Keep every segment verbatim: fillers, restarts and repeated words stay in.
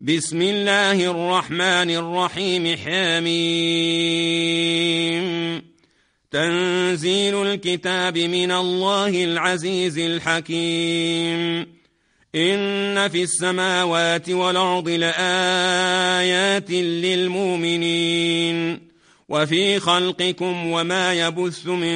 بسم الله الرحمن الرحيم. حميم. تنزيل الكتاب من الله العزيز الحكيم. إن في السماوات والأرض لآيات للمؤمنين وفي خلقكم وما يبث من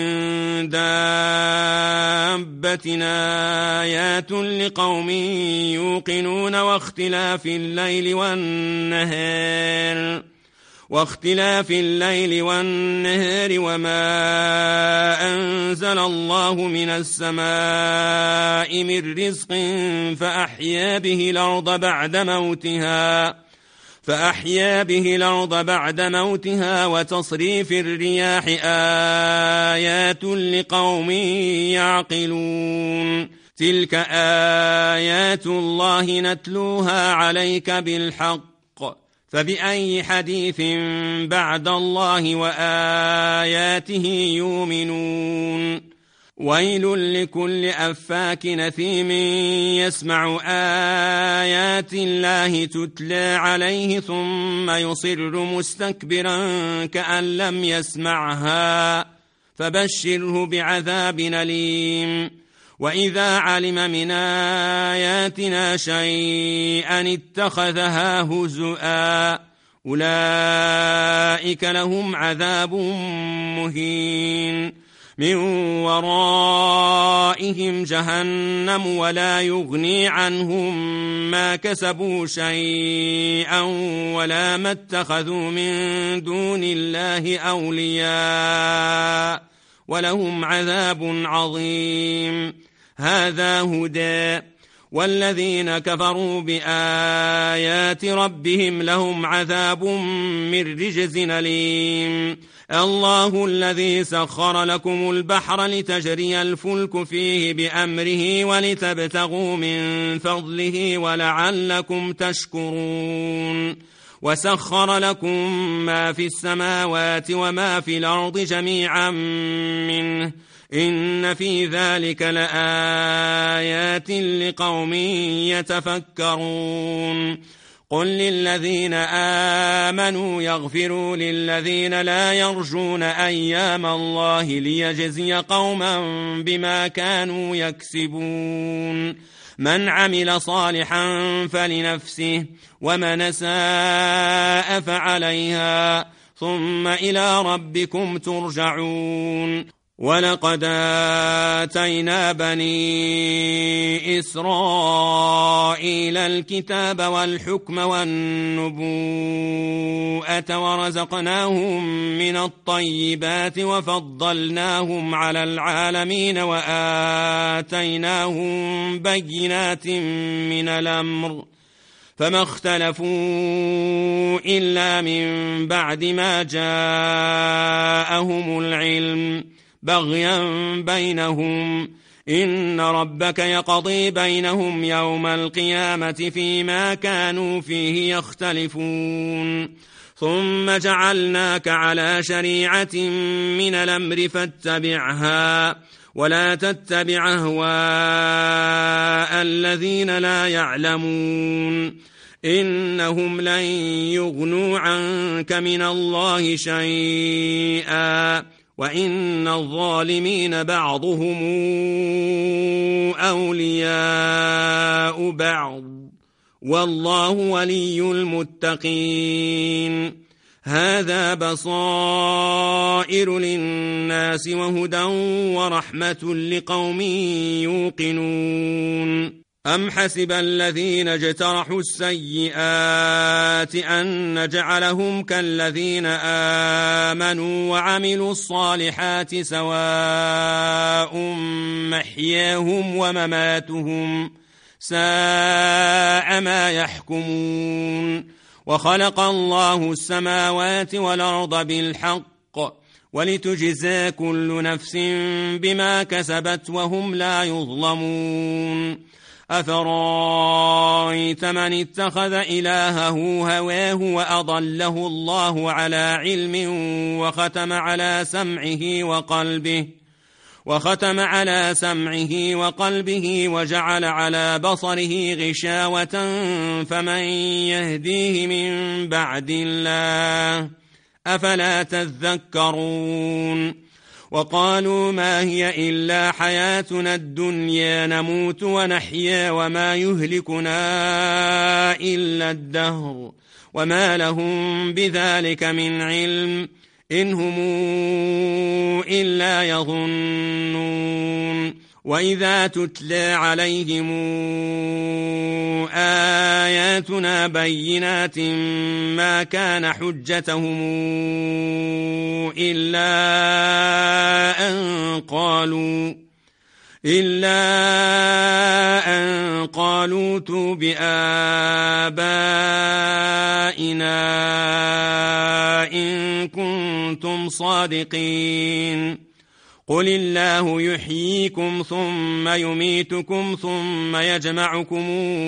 دابة آيات لقوم يوقنون واختلاف الليل والنهار واختلاف الليل والنهار وما أنزل الله من السماء من رزق فأحيا به الأرض بعد موتها فأحيا به الأرض بعد موتها وتصريف الرياح آيات لقوم يعقلون. تلك آيات الله نتلوها عليك بالحق فبأي حديث بعد الله وآياته يؤمنون. ويل لكل أفاك نثيم يسمع آيات الله تتلى عليه ثم يصر مستكبرا كأن لم يسمعها فبشره بعذاب أليم. وإذا علم من آياتنا شيئا اتخذها هزؤا أولئك لهم عذاب مهين من ورائهم جهنم ولا يغني عنهم ما كسبوا شيئا ولا ما اتخذوا من دون الله أولياء ولهم عذاب عظيم. هذا هدى والذين كفروا بآيات ربهم لهم عذاب من رجز أليم. الله الذي سخر لكم البحر لتجري الفلك فيه بأمره ولتبتغوا من فضله ولعلكم تشكرون. وسخر لكم ما في السماوات وما في الأرض جميعا منه إن في ذلك لآيات لقوم يتفكرون. قل للذين آمنوا يغفروا للذين لا يرجون أيام الله ليجزي قوما بما كانوا يكسبون. من عمل صالحا فلنفسه ومن أساء فعليها ثم إلى ربكم ترجعون. ولقد آتينا بني إسرائيل الكتاب والحكم والنبوءة ورزقناهم من الطيبات وفضلناهم على العالمين وآتيناهم بينات من الأمر فما اختلفوا إلا من بعد ما جاءهم العلم بغيا بينهم إن ربك يقضي بينهم يوم القيامة فيما كانوا فيه يختلفون. ثم جعلناك على شريعة من الأمر فاتبعها ولا تتبع أهواء الذين لا يعلمون إنهم لن يغنوا عنك من الله شيئا وإن الظالمين بعضهم أولياء بعض والله ولي المتقين. هذا بصائر للناس وهدى ورحمة لقوم يوقنون. أم حسب الذين اجترحوا السيئات أن نجعلهم كالذين آمنوا وعملوا الصالحات سواء محياهم ومماتهم ساء ما يحكمون. وخلق الله السماوات والأرض بالحق ولتجزى كل نفس بما كسبت وهم لا يظلمون. أفرايت من اتخذ إلهه هواه وأضله الله على علم وختم على سمعه وقلبه وختم على سمعه وقلبه وجعل على بصره غشاوة فمن يهديه من بعد الله أفلا تذكرون وقالوا ما هي إلا حياتنا الدنيا نموت ونحيا وما يهلكنا إلا الدهر وما لهم بذلك من علم إن هم إلا يظنون وإذا تتلى عليهم آياتنا بينات ما كان حجتهم إلا أن قالوا إلا أن قالوا ائتوا بآبائنا إن كنتم صادقين قل الله يحييكم ثم يميتكم ثم يجمعكم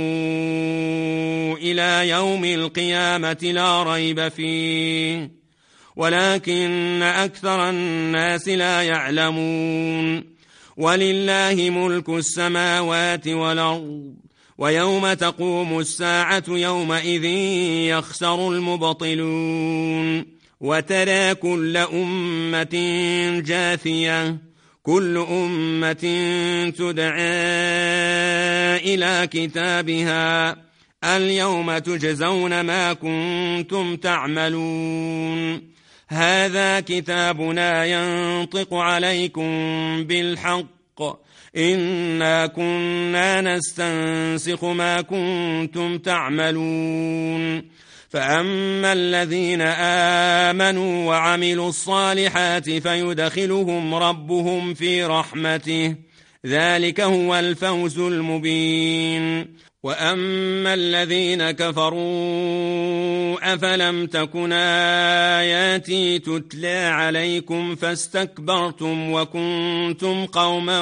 إلى يوم القيامة لا ريب فيه ولكن أكثر الناس لا يعلمون ولله ملك السماوات والأرض ويوم تقوم الساعة يومئذ يخسر المبطلون وترى كل أمة جاثية كل أمة تدعى إلى كتابها اليوم تجزون ما كنتم تعملون هذا كتابنا ينطق عليكم بالحق إنا كنا نستنسخ ما كنتم تعملون فأما الذين آمنوا وعملوا الصالحات فيدخلهم ربهم في رحمته ذلك هو الفوز المبين وأما الذين كفروا أفلم تكن آياتي تتلى عليكم فاستكبرتم وكنتم قوما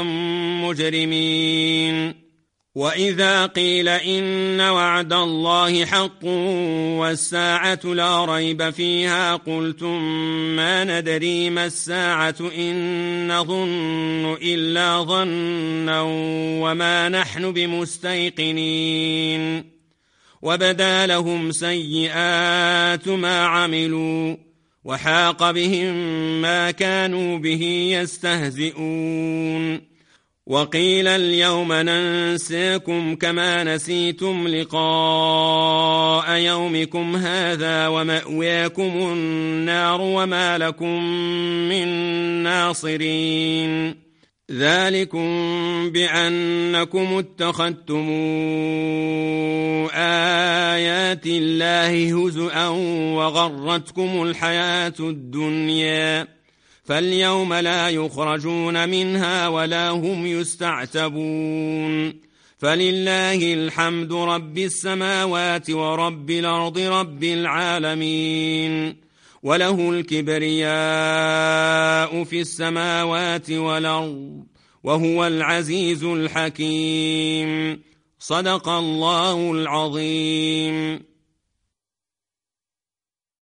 مجرمين وإذا قيل إن وعد الله حق والساعة لا ريب فيها قلتم ما ندري ما الساعة إن نظن إلا ظنا وما نحن بمستيقنين وبدا لهم سيئات ما عملوا وحاق بهم ما كانوا به يستهزئون وقيل اليوم ننساكم كما نسيتم لقاء يومكم هذا ومأواكم النار وما لكم من ناصرين ذلكم بأنكم اتخذتم آيات الله هزؤا وغرتكم الحياة الدنيا فاليوم لا يخرجون منها ولا هم يستعتبون فلله الحمد رب السماوات ورب الأرض رب العالمين وله الكبرياء في السماوات والأرض وهو العزيز الحكيم صدق الله العظيم.